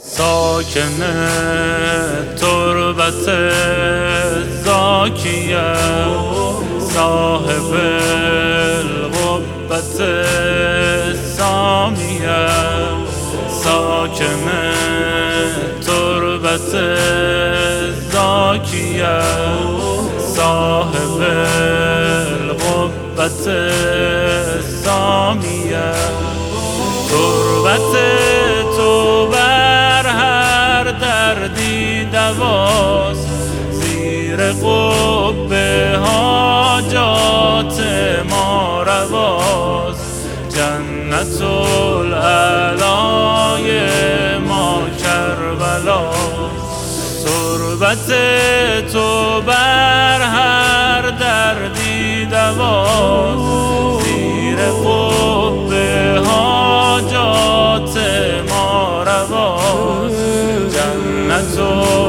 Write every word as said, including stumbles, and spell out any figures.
ساکن تربت زاکیه، صاحب القبت سامیه. ساکن تربت زاکیه، صاحب القبت سامیه. تربت تو بر هر دردی دواست، زیر قبه حاجات ما رواست. جنت العلای ما کربلاست. تربت تو بر هر دردی دواست، زیر قبه حاجات ما رواست. جنت